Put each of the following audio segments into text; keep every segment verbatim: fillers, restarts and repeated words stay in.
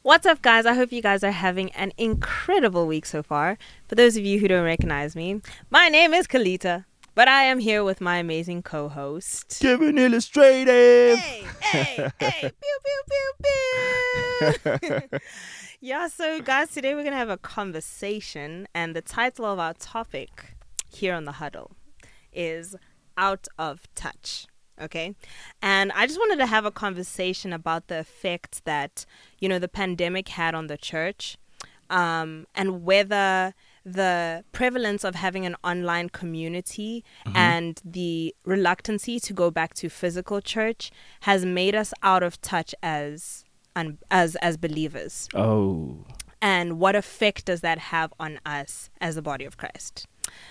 What's up, guys? I hope you guys are having an incredible week so far. For those of you who don't recognize me, my name is Kalita, but I am here with my amazing co-host, Kevin Illustrative. Hey, hey, hey, pew, pew, pew, pew. Yeah, so guys, today we're going to have a conversation, and the title of our topic here on The Huddle is Out of Touch. Okay. And I just wanted to have a conversation about the effect that, you know, the pandemic had on the church, um, and whether the prevalence of having an online community mm-hmm. and the reluctancy to go back to physical church has made us out of touch as un- as as believers. Oh. And what effect does that have on us as the body of Christ?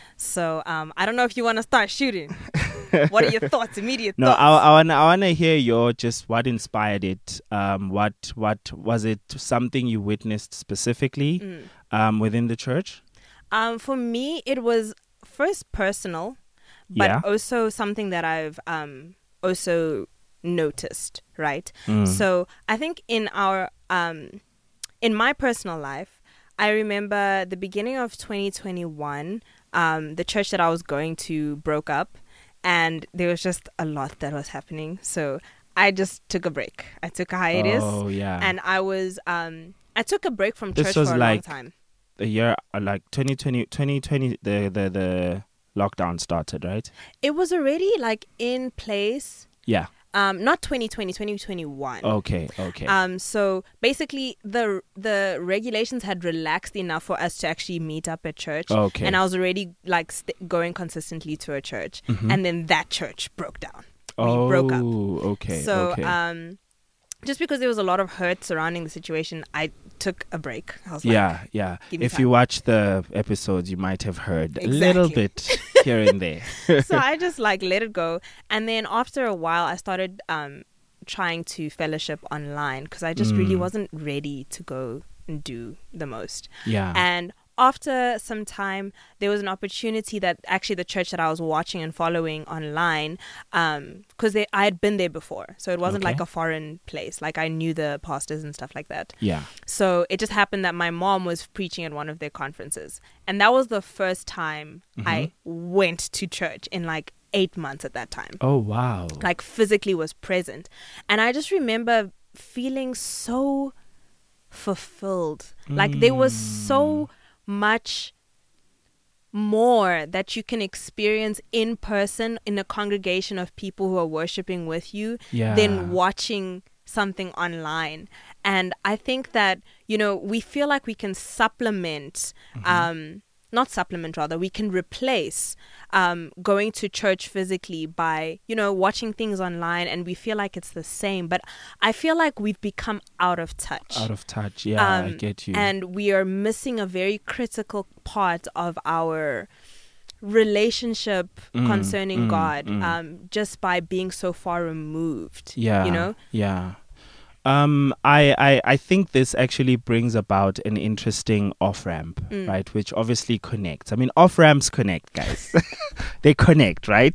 So um, I don't know if you want to start shooting. What are your thoughts? Immediate no, thoughts? No, I, I want I want to hear your just what inspired it. Um, what what was it? Something you witnessed specifically mm. um, within the church? Um, for me, it was first personal, but yeah. also something that I've um also noticed. Right. Mm. So I think in our um in my personal life, I remember the beginning of twenty twenty-one. Um, the church that I was going to broke up, and there was just a lot that was happening. So I just took a break. I took a hiatus. Oh, yeah. And I was, um, I took a break from this church was for a like long time. The year, uh, like twenty twenty, twenty twenty, the, the, the lockdown started, right? It was already like in place. Yeah. Um, not twenty twenty, twenty twenty-one. Okay, okay. Um, so basically, the the regulations had relaxed enough for us to actually meet up at church. Okay. And I was already like st- going consistently to a church, mm-hmm. and then that church broke down. Oh, we broke up. Okay. So, okay. um, just because there was a lot of hurt surrounding the situation, I took a break. I was yeah, like, yeah. If time. you watch the episodes, you might have heard exactly. a little bit here and there. So I just like let it go. And then after a while, I started um, trying to fellowship online because I just mm. really wasn't ready to go and do the most. Yeah. And after some time, there was an opportunity that actually the church that I was watching and following online, um, because I had been there before. So it wasn't okay. like a foreign place. Like I knew the pastors and stuff like that. Yeah. So it just happened that my mom was preaching at one of their conferences. And that was the first time mm-hmm. I went to church in like eight months at that time. Oh, wow. Like physically was present. And I just remember feeling so fulfilled. Mm. Like there was so much more that you can experience in person in a congregation of people who are worshiping with you yeah. than watching something online. And I think that, you know, we feel like we can supplement mm-hmm. um not supplement rather we can replace um going to church physically by, you know, watching things online, and we feel like it's the same, but I feel like we've become out of touch out of touch yeah um, I get you, and we are missing a very critical part of our relationship mm, concerning mm, God mm. um just by being so far removed. Yeah, you know. Yeah. Um, I, I, I think this actually brings about an interesting off-ramp, mm. right? Which obviously connects. I mean, off-ramps connect, guys. They connect, right?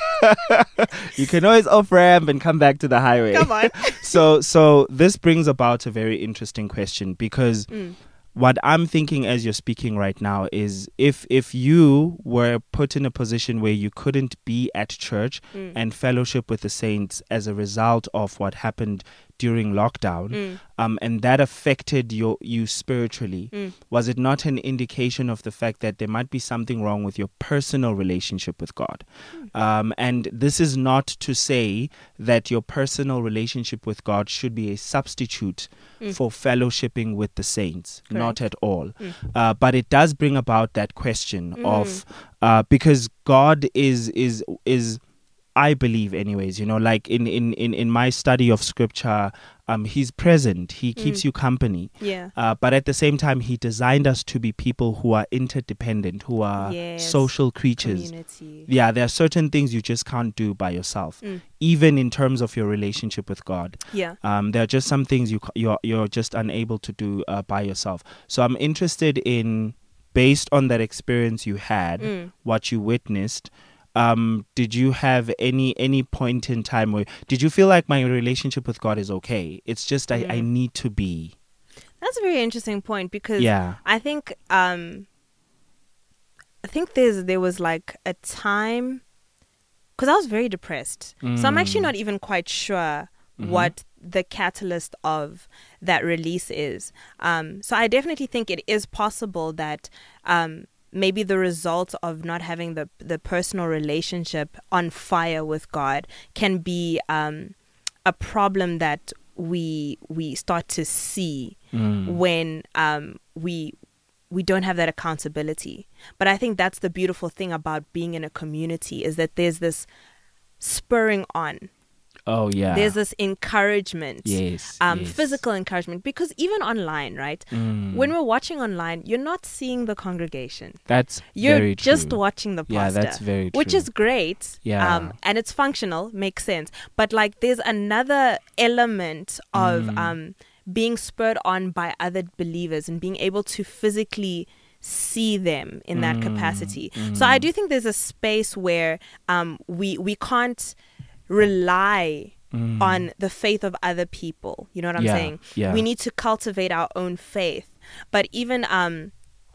You can always off-ramp and come back to the highway. Come on. so so this brings about a very interesting question, because mm. what I'm thinking as you're speaking right now is if if you were put in a position where you couldn't be at church mm. and fellowship with the saints as a result of what happened during lockdown, mm. um, and that affected your you spiritually, mm. was it not an indication of the fact that there might be something wrong with your personal relationship with God? Mm. Um, and this is not to say that your personal relationship with God should be a substitute mm. for fellowshipping with the saints. Correct. Not at all. Mm. Uh, but it does bring about that question mm. of uh, because God is is is. I believe anyways, you know, like in, in, in, in my study of scripture, um, he's present. He keeps mm. you company. Yeah. Uh, but at the same time, he designed us to be people who are interdependent, who are yes. social creatures. Community. Yeah, there are certain things you just can't do by yourself, mm. even in terms of your relationship with God. Yeah. Um, there are just some things you, you're, you're just unable to do uh, by yourself. So I'm interested in, based on that experience you had, mm. what you witnessed, Um, did you have any any point in time where did you feel like my relationship with God is okay? It's just I, mm. I need to be. that's a very interesting point because Yeah. I think um, I think there's there was like a time because I was very depressed, Mm. so I'm actually not even quite sure Mhm. what the catalyst of that release is. Um, so I definitely think it is possible that um, maybe the result of not having the the personal relationship on fire with God can be um, a problem that we we start to see Mm. when um, we we don't have that accountability. But I think that's the beautiful thing about being in a community is that there's this spurring on. Oh yeah. There's this encouragement, yes. um, yes. physical encouragement, because even online, right? Mm. When we're watching online, you're not seeing the congregation. That's You're very just true. watching the Yeah, pastor. that's very Which true. is great. Yeah. Um, and it's functional, makes sense. But like there's another element of Mm. um, being spurred on by other believers and being able to physically see them in that Mm. capacity. Mm. So I do think there's a space where um, we we can't rely Mm. on the faith of other people. You know what I'm Yeah, saying? yeah. We need to cultivate our own faith. But even um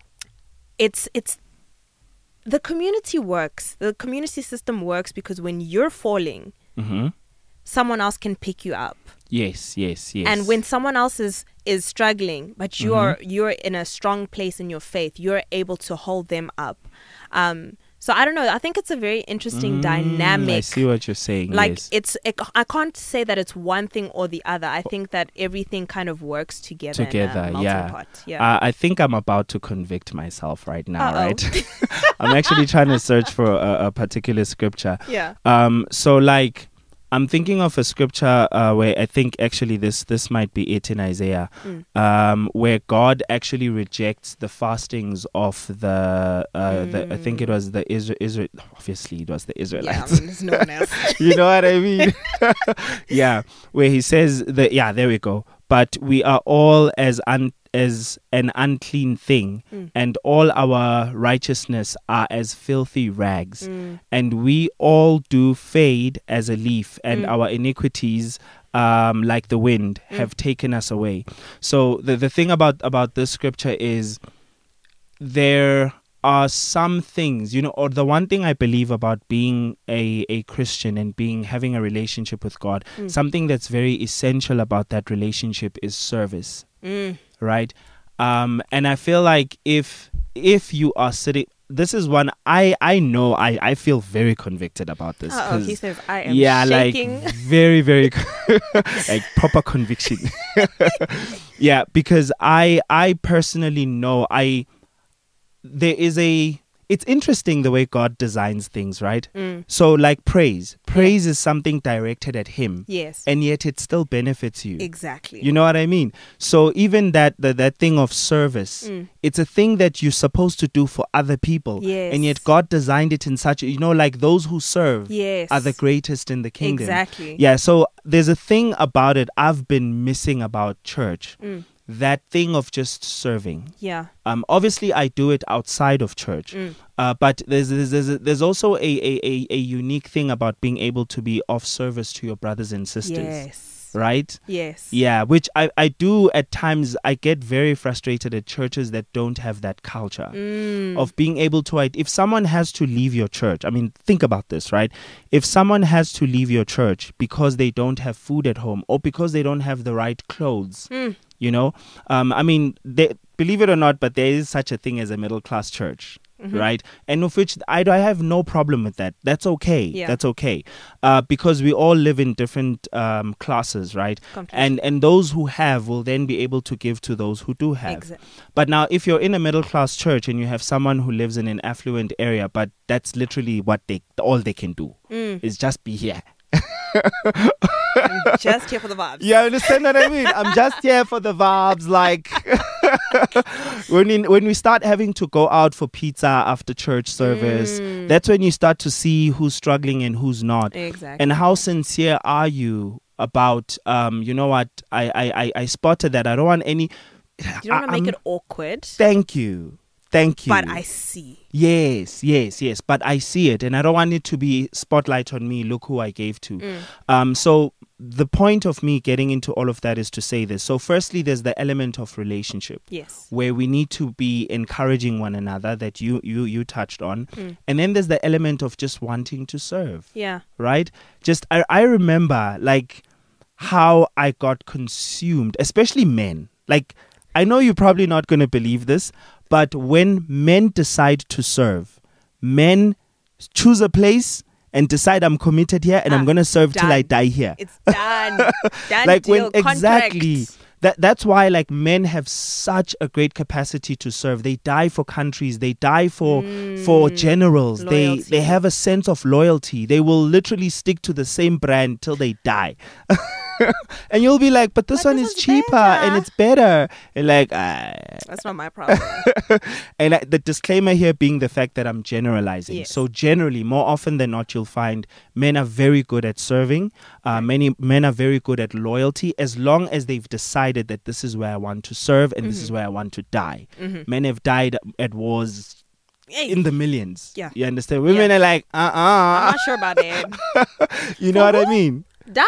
it's it's the community works. The community system works because when you're falling, Mhm. someone else can pick you up. Yes, yes, yes. And when someone else is is struggling, but you're you're in a strong place in your faith, you're able to hold them up. Um so I don't know. I think it's a very interesting Mm, dynamic. I see what you're saying. Like yes. it's, it, I can't say that it's one thing or the other. I think that everything kind of works together. Together, in a yeah. melting pot. Yeah. Uh, I think I'm about to convict myself right now, Uh-oh. right? I'm actually trying to search for a, a particular scripture. yeah. Um, so like, I'm thinking of a scripture uh, where I think actually this this might be it in Isaiah, Mm. um, where God actually rejects the fastings of the, uh, the I think it was the Israel, Israel. Obviously, it was the Yeah. Israelites. I mean, there's no one else. You know what I mean? Yeah, where he says that. Yeah, there we go. But we are all as un, as an unclean thing, Mm. and all our righteousness are as filthy rags, Mm. and we all do fade as a leaf, and Mm. our iniquities, um, like the wind, Mm. have taken us away. So the the thing about about this scripture is there are some things, you know, or the one thing I believe about being a, a Christian and being having a relationship with God, Mm. something that's very essential about that relationship is service, Mm. right? Um, and I feel like if if you are sitting, this is one I I know I I feel very convicted about this. Uh-oh, 'cause- he says, I am yeah, shaking. like very, very, like proper conviction. Yeah, because I, I personally know I, there is a, it's interesting the way God designs things, right? Mm. So like praise, praise is something directed at Him, Yes. and yet it still benefits you. Exactly. You know what I mean? So even that that, that thing of service, Mm. it's a thing that you're supposed to do for other people. Yes. And yet God designed it in such, a, you know, like those who serve Yes. are the greatest in the kingdom. Exactly. Yeah, so there's a thing about it I've been missing about church. Mm. That thing of just serving. Yeah. Um, obviously, I do it outside of church, Mm. uh, but there's there's there's, there's also a, a, a, a unique thing about being able to be of service to your brothers and sisters, Yes. right? Yes. Yeah, which I, I do at times. I get very frustrated at churches that don't have that culture Mm. of being able to. If someone has to leave your church, I mean, think about this, right? If someone has to leave your church because they don't have food at home or because they don't have the right clothes, Mm. you know, um, I mean, they, believe it or not, but there is such a thing as a middle class church. Mhm. Right, and of which I, I have no problem with that. That's okay. Yeah. That's okay, uh, because we all live in different um, classes, right? Completely. And and those who have will then be able to give to those who do have. Exa- But now, if you're in a middle class church and you have someone who lives in an affluent area, but that's literally what they all they can do Mm. is just be here. I'm just here for the vibes. Yeah, understand what I mean? I'm just here for the vibes. Like when we, when we start having to go out for pizza after church service, Mm. that's when you start to see who's struggling and who's not. Exactly. And how sincere are you about, um, you know what, I, I, I, I spotted that. I don't want any... you don't want to I- make I'm- it awkward. Thank you. Thank you. But I see. Yes, yes, yes. But I see it, and I don't want it to be spotlight on me. Look who I gave to. Mm. Um, so the point of me getting into all of that is to say this. So firstly, there's the element of relationship. Yes. Where we need to be encouraging one another that you you you touched on. Mm. And then there's the element of just wanting to serve. Yeah. Right? Just I, I remember like how I got consumed, especially men. Like I know you're probably not going to believe this, but when men decide to serve, men choose a place and decide I'm committed here and Ah, I'm going to serve till I done. die here. It's done. Done Like deal. when exactly Contract. that that's why like men have such a great capacity to serve. They die for countries, they die for for generals. They Loyalty. they have a sense of loyalty. They will literally stick to the same brand till they die. And you'll be like, but this But one this is one's cheaper better." and it's better. And like ah. That's not my problem. And uh, the disclaimer here being the fact that I'm generalizing. Yes. So generally, more often than not, you'll find men are very good at serving. Uh, many men are very good at loyalty as long as they've decided that this is where I want to serve and this is where I want to die. Mhm. Men have died at wars Hey, in the millions. Yeah. You understand? Women are like, uh-uh. I'm not sure about that. You know what I mean? Die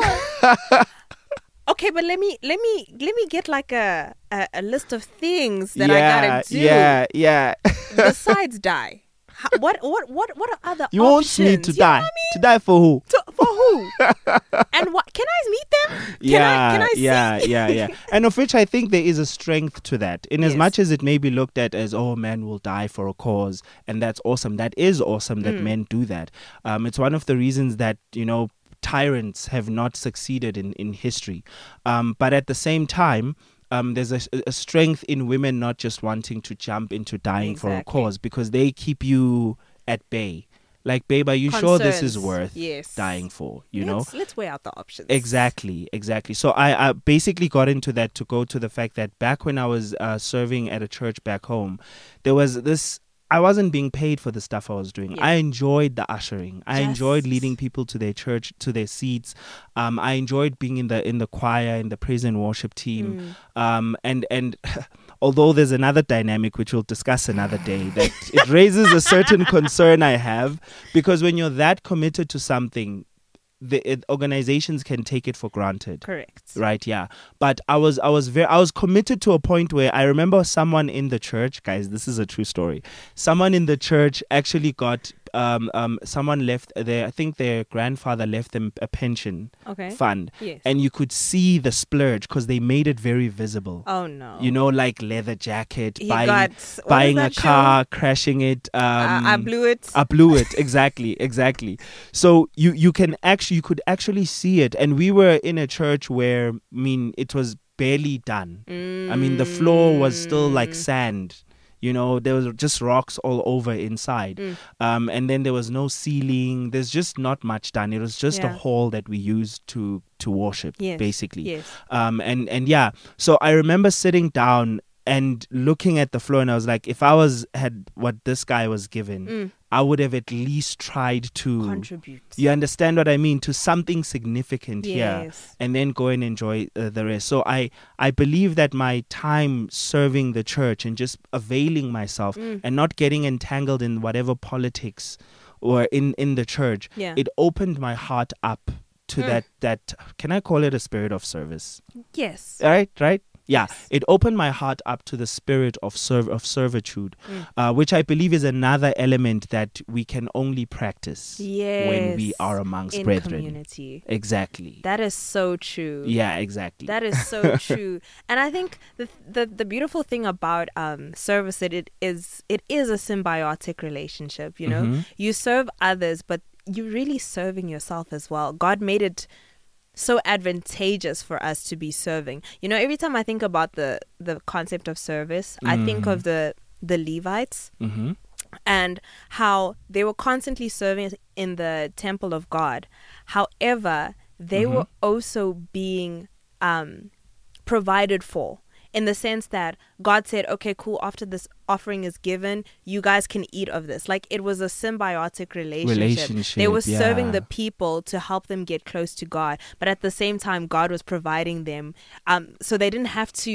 for. Okay, but let me let me let me get like a a, a list of things that yeah, I gotta do yeah, yeah. besides die. How, what what what what are other You want options? me to You know die? what I To die for who? mean? To, for who? And what? Can I meet them? Can yeah, I, can I see? yeah, yeah, yeah. And of which I think there is a strength to that. In as Yes. much as it may be looked at as, oh, men will die for a cause, and that's awesome. That is awesome that Mm. men do that. Um, it's one of the reasons that, you know, tyrants have not succeeded in, in history. Um, but at the same time, um, there's a, a strength in women not just wanting to jump into dying for a Exactly. cause because they keep you at bay. Like, babe, are you sure this is Concerns. worth Yes. dying for? You know? let's, let's weigh out the options. Exactly, exactly. So I, I basically got into that to go to the fact that back when I was uh, serving at a church back home, there was this. I wasn't being paid for the stuff I was doing. Yeah. I enjoyed the ushering. I enjoyed Yes. leading people to their church, to their seats. Um, I enjoyed being in the in the choir, in the praise and worship team. Mm. Um, and and although there's another dynamic which we'll discuss another day, that it raises a certain concern I have, because when you're that committed to something, the it, organizations can take it for granted. Correct. Right, yeah. But I was I was very I was committed to a point where I remember someone in the church, guys, this is a true story. Someone in the church actually got um um someone left their I think their grandfather left them a pension Okay. fund. Yes. And you could see the splurge because they made it very visible. Oh no. You know, like leather jacket, He buying got what buying was a that shoe? car, crashing it. Um, Uh, I blew it. I blew it. Exactly, exactly. So you you can actually you could actually see it, and we were in a church where I mean it was barely done. I mean the floor was still like Mm. sand. You know, there was just rocks all over inside. Mm. Um, and then there was no ceiling. There's just not much done. It was just a Yeah. hall that we used to to worship, Yes. basically. Yes. Um, and, and yeah, so I remember sitting down and looking at the floor, and I was like, if I was had what this guy was given, Mm. I would have at least tried to Contribute. you understand what I mean, to something significant here, Yes. and then go and enjoy uh, the rest. So I I believe that my time serving the church and just availing myself Mm. and not getting entangled in whatever politics or in in the church, Yeah. it opened my heart up to Mm. that that can I call it a spirit of service? Yes. Right, right. Yeah, Yes. it opened my heart up to the spirit of serv- of servitude, Mm. uh, which I believe is another element that we can only practice when we Yes. are amongst In brethren. community. Exactly. That is so true. Yeah, exactly. That is so true. And I think the the the beautiful thing about um service that it is it is a symbiotic relationship, you know. Mhm. You serve others, but you're really serving yourself as well. God made it so advantageous for us to be serving. You know, every time I think about the the concept of service, I think Mm. of the the Levites Mm-hmm. and how they were constantly serving in the temple of God. However, they Mhm. were also being um, provided for, in the sense that God said, okay, cool, after this offering is given, you guys can eat of this. Like, it was a symbiotic relationship. Relationship, They were serving yeah. the people to help them get close to God, but at the same time, God was providing them. Um, so they didn't have to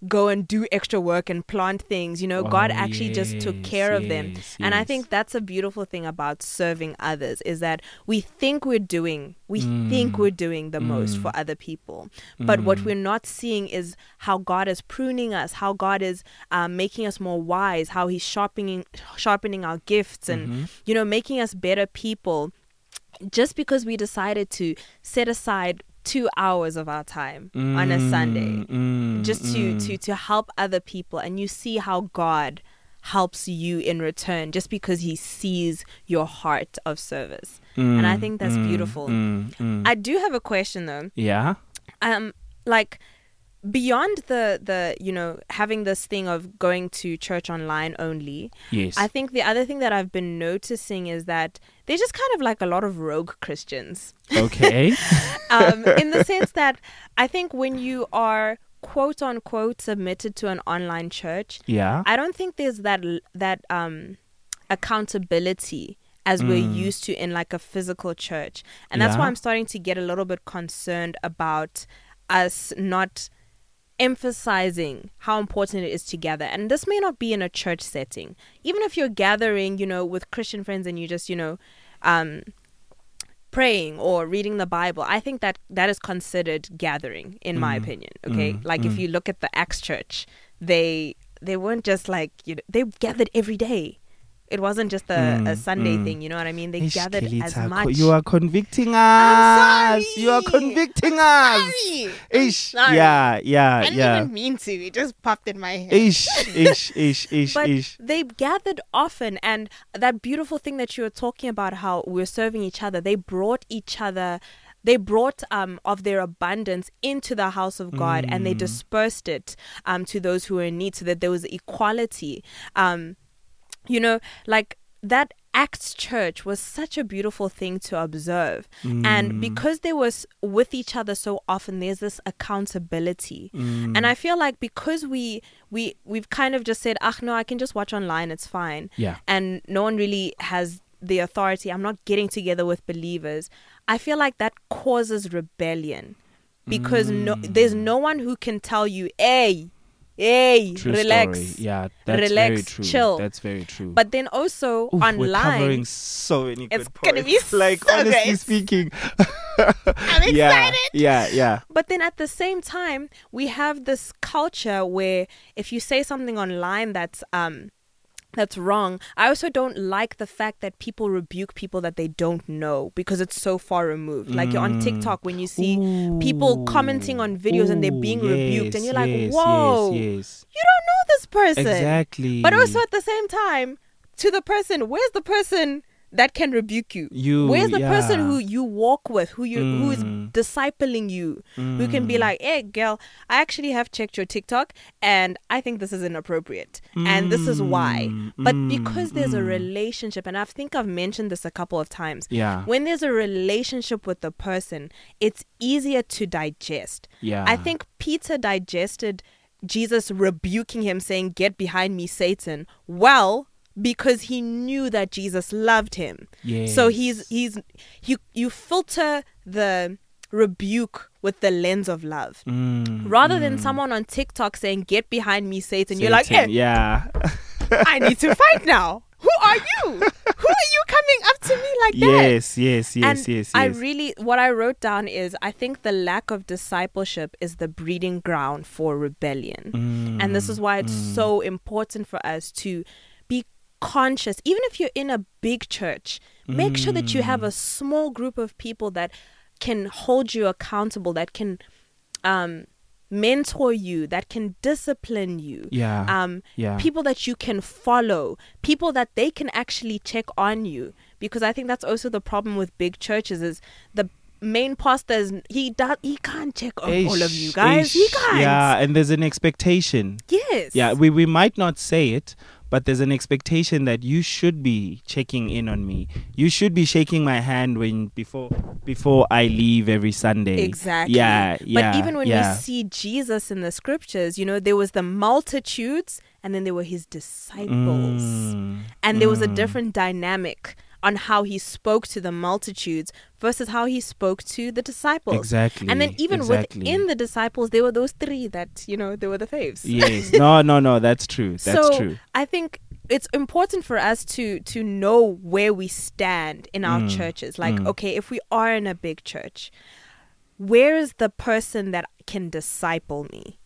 go and do extra work and plant things. You know, Oh, God actually just took yes, care of them. yes, And I yes. think that's a beautiful thing about serving others, is that we think we're doing, we Mm. think we're doing the most Mm. for other people. But what Mm. we're not seeing is how God is pruning us, how God is um, making us more wise, how he's sharpening, sharpening our gifts and, Mhm. you know, making us better people. Just because we decided to set aside two hours of our time on a Sunday, Mm, just to, mm. to, to help other people, and you see how God helps you in return just because he sees your heart of service. Mm, And I think that's mm, beautiful. mm, mm. I do have a question though. Yeah. Um, like beyond the the you know having this thing of going to church online only, Yes. I think the other thing that I've been noticing is that there's just kind of like a lot of rogue Christians. Okay. um, in the sense that I think when you are quote unquote submitted to an online church, Yeah. I don't think there's that that um accountability as we're Mm. used to in like a physical church. And that's why Yeah. I'm starting to get a little bit concerned about us not emphasizing how important it is to gather. And this may not be in a church setting. Even if you're gathering, you know, with Christian friends and you just, you know, um praying or reading the Bible, I think that that is considered gathering, in my Mm. opinion. Okay, Mm. like if Mm. you look at the Acts church, they they weren't just like, you know, they gathered every day. It wasn't just a, Mm, a Sunday mm. thing, you know what I mean? They Eish, gathered as Kelita, co- much. You are convicting us. I'm sorry. You are convicting us. Sorry. Ish. Sorry. Yeah, yeah, I didn't yeah. even mean to. It just popped in my head. Ish, ish, ish, ish, But ish. they gathered often, and that beautiful thing that you were talking about, how we're serving each other, they brought each other, they brought um of their abundance into the house of God, and they Mm. dispersed it um to those who were in need, so that there was equality. Um, you know, like that Acts church was such a beautiful thing to observe. And Mm. because they were s- with each other so often, there's this accountability. Mm. And I feel like because we we we've kind of just said, ah, no, I can just watch online, it's fine. Yeah. And no one really has the authority. I'm not getting together with believers. I feel like that causes rebellion, because no, Mm. there's no one who can tell you, hey, hey, True relax. story. Yeah, that's Relax, very true. chill. That's very true. But then also Oof, we're online, covering so many good it's points. gonna be like so honestly great. speaking. I'm excited. Yeah, yeah, yeah. But then at the same time, we have this culture where if you say something online that's um that's wrong, I also don't like the fact that people rebuke people that they don't know because it's so far removed. Like you're on Mm. TikTok when you see people commenting on videos and they're being Ooh, rebuked, and you're like, yes, whoa, yes, yes. you don't know this person. Exactly. But also at the same time, to the person, where's the person that can rebuke you? You, Where's the yeah. person who you walk with, who you who is Mm. discipling you, who can be Mm. like, hey girl, I actually have checked your TikTok and I think this is inappropriate and this is why. Mm, But mm, because there's a mm. relationship, and I think I've mentioned this a couple of times, Yeah. when there's a relationship with the person, it's easier to digest. Yeah. I think Peter digested Jesus rebuking him, saying, get behind me, Satan, well, because he knew that Jesus loved him. Yes. So he's he's you you filter the rebuke with the lens of love. Mm, Rather than mm. someone on TikTok saying, get behind me, Satan, you're like, Satan, hey, yeah. I need to fight now. Who are you? Who are you coming up to me like that? Yes, yes, yes, and yes, yes. I really, what I wrote down is, I think the lack of discipleship is the breeding ground for rebellion. Mm, And this is why it's mm. so important for us to be conscious. Even if you're in a big church, make sure that you have Mm. a small group of people that can hold you accountable, that can um, mentor you, that can discipline you. Yeah. Um, yeah. People that you can follow, people that they can actually check on you. Because I think that's also the problem with big churches, is the main pastor is, he does he can't check on all of you Ish, guys. He ish. can't. Yeah, and there's an expectation. Yes. Yeah, we, we might not say it, but there's an expectation that you should be checking in on me. You should be shaking my hand when before before I leave every Sunday. Exactly. Yeah, yeah. But even when yeah. we see Jesus in the scriptures, you know, there was the multitudes and then there were his disciples. Mm, And there was a mm. different dynamic on how he spoke to the multitudes versus how he spoke to the disciples. Exactly. And then even exactly. within the disciples, there were those three that, you know, they were the faves. Yes. No, no, no. That's true. That's so true. I think it's important for us to to know where we stand in our Mm. churches. Like, Mm. okay, if we are in a big church, where is the person that can disciple me?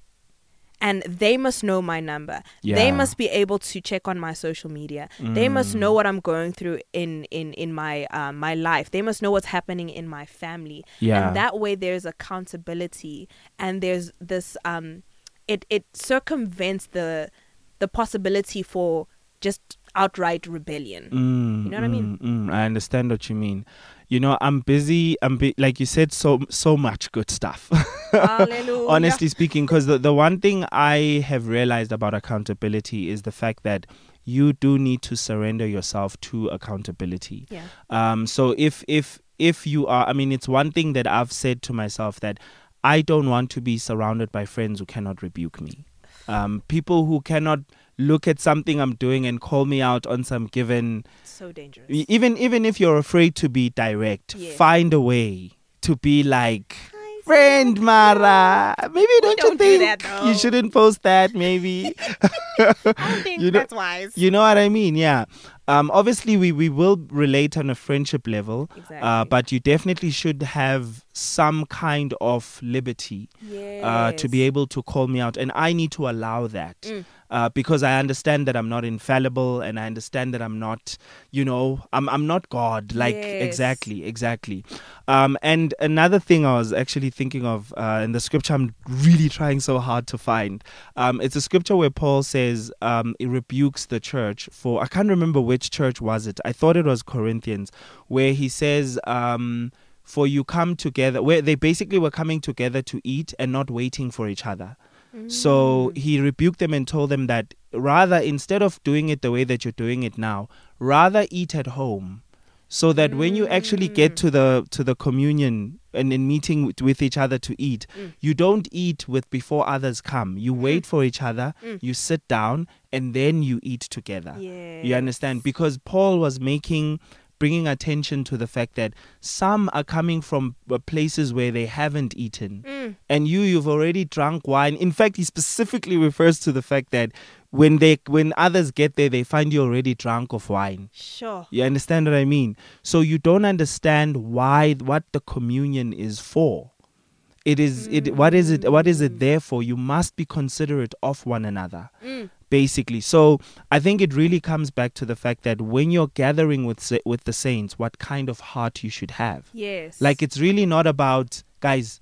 And they must know my number. They Yeah. must be able to check on my social media. They must Mm. know what I'm going through in in in my uh, my life. They must know what's happening in my family. Yeah. And that way, there's accountability, and there's this um, it it circumvents the the possibility for just outright rebellion. Mm, You know what I mean? mm, mm. I understand what you mean. You know, I'm busy. I'm bu- like you said, so so much good stuff. Hallelujah. Honestly speaking, because the, the one thing I have realized about accountability is the fact that you do need to surrender yourself to accountability. Yeah. Um. So if if if you are, I mean, it's one thing that I've said to myself that I don't want to be surrounded by friends who cannot rebuke me. Um. People who cannot look at something I'm doing and call me out on some given. So dangerous. E- Even even if you're afraid to be direct, Yeah. find a way to be like, Hi, friend Mara. Maybe don't, don't you do think that, though. you shouldn't post that? Maybe. I don't think You know- that's wise. You know what I mean? Yeah. Um. Obviously, we we will relate on a friendship level. Exactly. Uh. But you definitely should have some kind of liberty. yes. Uh. To be able to call me out, and I need to allow that. Mm. Uh, because I understand that I'm not infallible, and I understand that I'm not, you know, I'm I'm not God. Like Yes. exactly, exactly. Um, and another thing I was actually thinking of uh, in the scripture, I'm really trying so hard to find. Um, it's a scripture where Paul says um, he rebukes the church for, I can't remember which church was it. I thought it was Corinthians, where he says. Um, for you come together, where they basically were coming together to eat and not waiting for each other. So he rebuked them and told them that rather, instead of doing it the way that you're doing it now, rather eat at home, so that when you actually get to the to the communion and in meeting with, with each other to eat, Mm. you don't eat with before others come. You wait for each other, Mm. you sit down, and then you eat together. Yes. You understand? Because Paul was making bringing attention to the fact that some are coming from uh, places where they haven't eaten. Mm. And you, you've already drunk wine. In fact, he specifically refers to the fact that when they, when others get there, they find you already drunk of wine. Sure. You understand what I mean? So you don't understand why, what the communion is for. It is, it, what is it, what is it there for? You must be considerate of one another. Mm. Basically. So I think it really comes back to the fact that when you're gathering with sa- with the saints, what kind of heart you should have. Yes. Like, it's really not about, guys,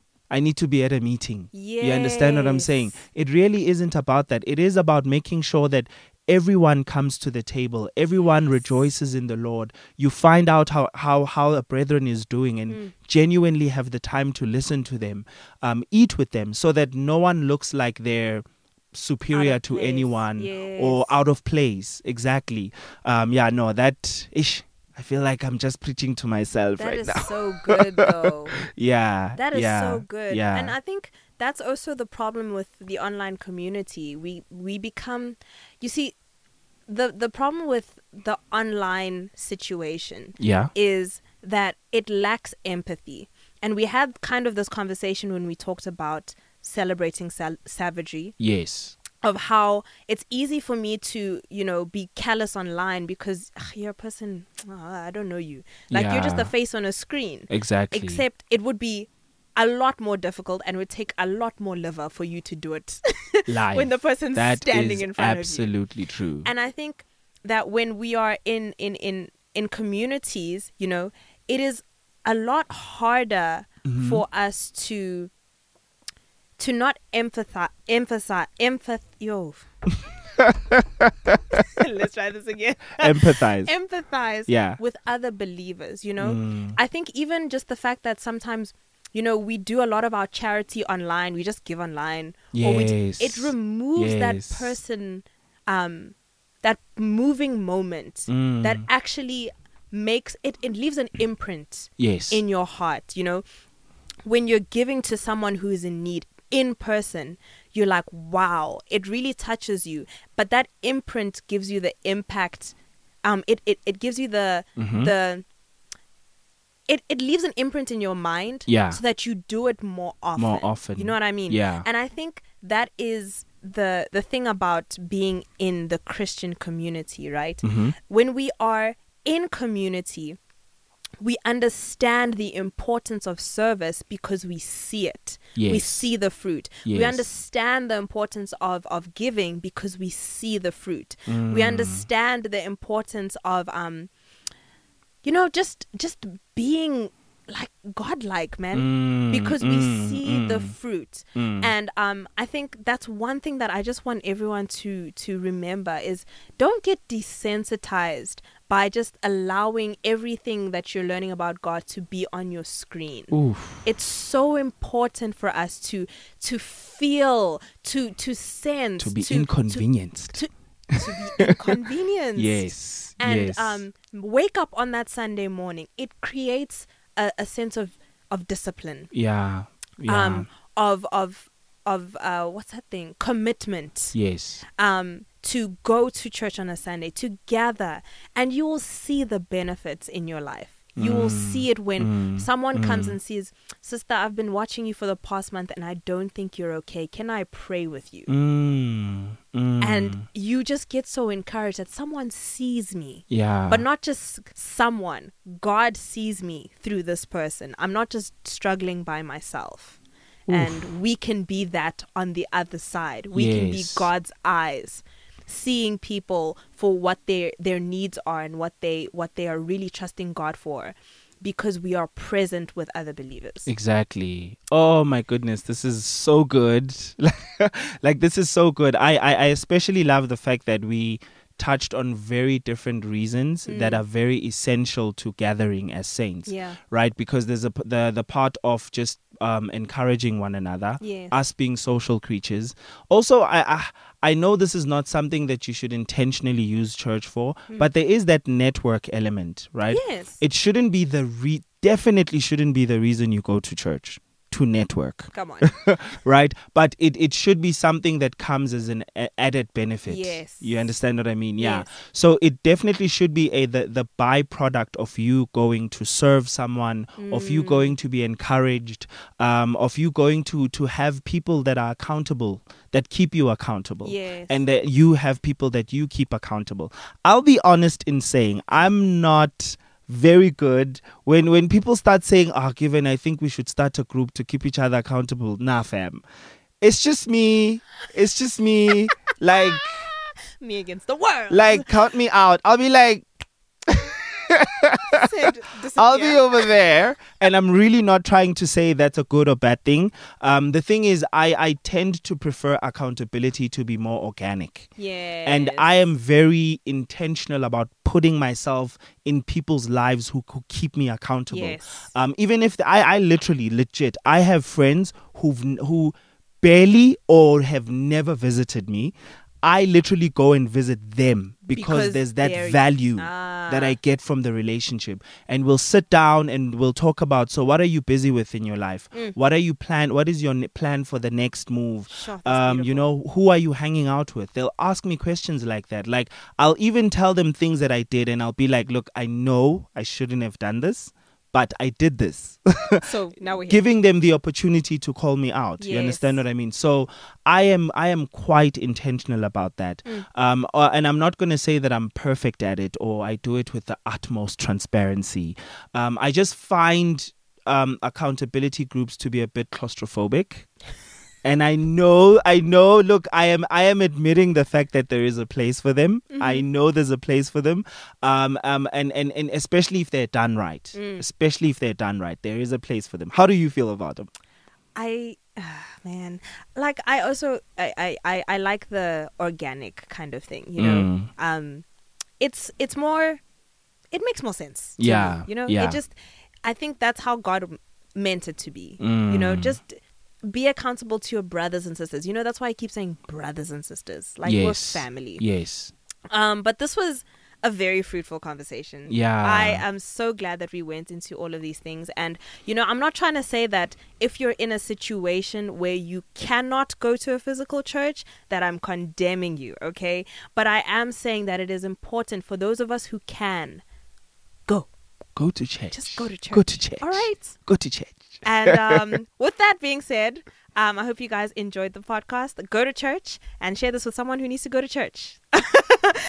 I need to be at a meeting. Yes. You understand what I'm saying? It really isn't about that. It is about making sure that everyone comes to the table. Everyone Yes. rejoices in the Lord. You find out how, how, how a brethren is doing and Mm. genuinely have the time to listen to them, um, eat with them, so that no one looks like they're superior Out of to place. anyone Yes. or out of place. Exactly. Um, yeah, no, that ish. I feel like I'm just preaching to myself That right is now. so good, though. Yeah. That is yeah, so good. Yeah. And I think that's also the problem with the online community. We we become, you see, the the problem with the online situation yeah. is that it lacks empathy. And we had kind of this conversation when we talked about celebrating sal- savagery, Yes. of how it's easy for me to, you know, be callous online because ugh, you're a person, oh, I don't know you. Like, you're just Yeah. a face on a screen. Exactly. Except it would be a lot more difficult and would take a lot more liver for you to do it Live. when the person's That standing is in front of you. absolutely true. And I think that when we are in, in, in, in communities, you know, it is a lot harder Mhm. for us to to not empathize, emphasize, empath, yo. Let's try this again. Empathize. Empathize Yeah. with other believers, you know? Mm. I think even just the fact that sometimes, you know, we do a lot of our charity online, we just give online. Or we d- Yes. it removes that Yes. person, um, that moving moment Mm. that actually makes it, it leaves an imprint Yes. in your heart, you know? When you're giving to someone who is in need in person, you're like, wow, it really touches you. But that imprint gives you the impact um, it, it, it gives you the Mhm. the it, it leaves an imprint in your mind, Yeah. so that you do it more often. More often. You know what I mean? Yeah. And I think that is the the thing about being in the Christian community, right? Mhm. When we are in community, we understand the importance of service because we see it. We Yes. see the fruit. We Yes. understand the importance of, of giving because we see the fruit. We Mm. understand the importance of um you know just just being like godlike, man, Mm, because we mm, see the mm, fruit. mm. And um I think that's one thing that I just want everyone to to remember is don't get desensitized by just allowing everything that you're learning about God to be on your screen. Oof. It's so important for us to to feel, to to sense, To be to, inconvenienced. to, to be inconvenienced. Yes. And yes. um, wake up on that Sunday morning. It creates a, a sense of, of discipline, yeah. Yeah. um, of of of uh, what's that thing? Commitment. yes. Um, to go to church on a Sunday, to gather, and you will see the benefits in your life. You will Mm, see it when mm, someone comes mm. and says, "Sister, I've been watching you for the past month, and I don't think you're okay. Can I pray with you?" Mm, mm. And you just get so encouraged that someone sees me. yeah. But not just someone. God sees me through this person. I'm not just struggling by myself. Oof. And we can be that on the other side. We can be Yes. God's eyes, seeing people for what their their needs are and what they what they are really trusting God for, because we are present with other believers. Exactly. Oh my goodness, this is so good. Like this is so good. I, I I especially love the fact that we touched on very different reasons Mm. that are very essential to gathering as saints. Yeah. Right? Because there's a p- the the part of just um encouraging one another, Yes. us being social creatures. Also, I, I I know this is not something that you should intentionally use church for, Mm. but there is that network element, right? Yes. It shouldn't be the re- definitely shouldn't be the reason you go to church, to network, Come on. right? But it, it should be something that comes as an a- added benefit. Yes. You understand what I mean? Yeah. Yes. So it definitely should be a the, the byproduct of you going to serve someone, of you Mm. going to be encouraged, um, of you going to to have people that are accountable, that keep you accountable. Yes. And that you have people that you keep accountable. I'll be honest in saying I'm not very good when when people start saying, "Ah, given I think we should start a group to keep each other accountable." Nah, fam. It's just me. It's just me. like Me against the world. like count me out. I'll be like Said, I'll be disappear. over there, and I'm really not trying to say that's a good or bad thing. Um, the thing is, I, I tend to prefer accountability to be more organic. Yes. And I am very intentional about putting myself in people's lives who could keep me accountable. Yes. Um, even if the, I, I literally, legit, I have friends who've n- who barely or have never visited me. I literally go and visit them because, Because there's that they're- value Ah. that I get from the relationship. And we'll sit down and we'll talk about, so what are you busy with in your life? Mm. What are you plan? What is your ne- plan for the next move? Sure, that's Um, you beautiful. know, who are you hanging out with? They'll ask me questions like that. Like, I'll even tell them things that I did, and I'll be like, look, I know I shouldn't have done this, but I did this. So now we're here. Giving them the opportunity to call me out. You Yes. understand what I mean? So I am I am quite intentional about that. Mm. Um, uh, and I'm not going to say that I'm perfect at it or I do it with the utmost transparency. Um, I just find um, accountability groups to be a bit claustrophobic. And I know, I know, look, I am I am admitting the fact that there is a place for them. Mm-hmm. I know there's a place for them. Um, um, and, and, and especially if they're done right. Mm. Especially if they're done right. There is a place for them. How do you feel about them? I, ah, man, like I also I, I, I, I like the organic kind of thing. You know, Mm. um, it's it's more, it makes more sense. to Yeah, me, you know, yeah. it just, I think that's how God m- meant it to be. You know, Mm. just be accountable to your brothers and sisters. You know, that's why I keep saying brothers and sisters, like we're Yes. family. Yes. Um, but this was a very fruitful conversation. Yeah. I am so glad that we went into all of these things. And, you know, I'm not trying to say that if you're in a situation where you cannot go to a physical church, that I'm condemning you, okay? But I am saying that it is important for those of us who can go. Go to church. Just go to church. Go to church. All right. Go to church. And um, with that being said, um, I hope you guys enjoyed the podcast. Go to church and share this with someone who needs to go to church.